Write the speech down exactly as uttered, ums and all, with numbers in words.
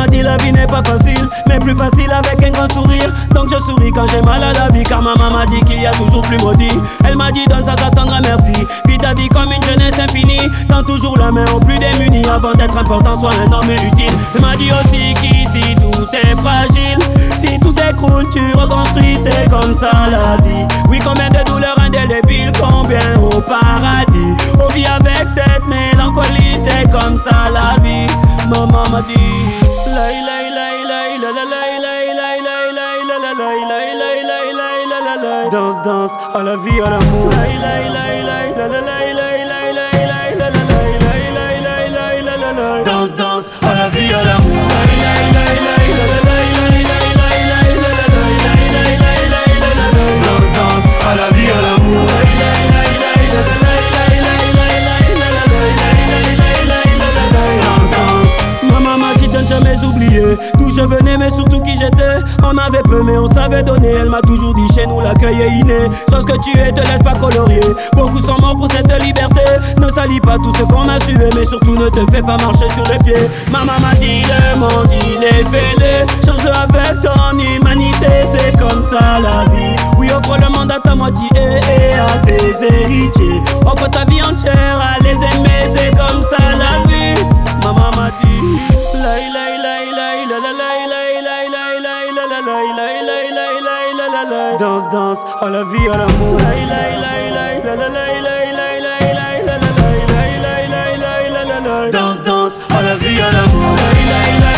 m'a dit la vie n'est pas facile, mais plus facile avec un grand sourire. Donc je souris quand j'ai mal à la vie, car maman m'a dit qu'il y a toujours plus maudit. Elle m'a dit donne ça, ça t'attendra, merci. Vis ta vie comme une jeunesse infinie. Tends toujours la main aux plus démunis, avant d'être important, sois un homme utile. Elle m'a dit aussi qu'ici tout est fragile. Si tout s'écroule, tu reconstruis, c'est comme ça la vie. Oui, combien de douleurs indélébiles, combien au paradis. On vit avec cette mélancolie, c'est comme ça la vie. Maman m'a dit laï laï laï laï la la laï laï laï laï laï la la laï laï laï laï laï la la laï. Danse, danse, à la vie, à l'amour. Laï laï laï laï la la laï laï laï laï laï la la laï laï laï laï laï la la laï. Danse, danse, à la vie, à l'amour. Laï laï laï laï la la laï laï laï laï laï la la laï laï laï laï laï la la laï. Danse, danse, à la vie, à l'amour. Laï laï laï laï la la laï laï laï laï laï la la laï laï laï laï laï la la laï. Danse, danse. Maman m'a dit de ne jamais oublier d'où je venais, mais surtout qui j'étais. On avait peu mais on savait donner. Elle m'a toujours dit chez nous l'accueil est inné. Sois ce que tu es, te laisse pas colorier. Beaucoup sont morts pour cette liberté. Ne salis pas tout ce qu'on a sué, mais surtout ne te fais pas marcher sur les pieds. Maman m'a dit le monde il est fêlé. Change avec ton humanité, c'est comme ça la vie. Oui, offre le monde à ta moitié et à tes héritiers. Offre ta vie entière à les aimer, c'est comme ça la vie. Maman m'a dit laï laï laï laï la la laï laï laï laï laï la la laï laï laï laï laï la la laï. Danse, danse, à la vie, à l'amour. Laï laï laï laï la la laï laï laï laï laï la la laï laï laï laï laï la la laï. Danse, danse, à la vie, à l'amour. Laï laï laï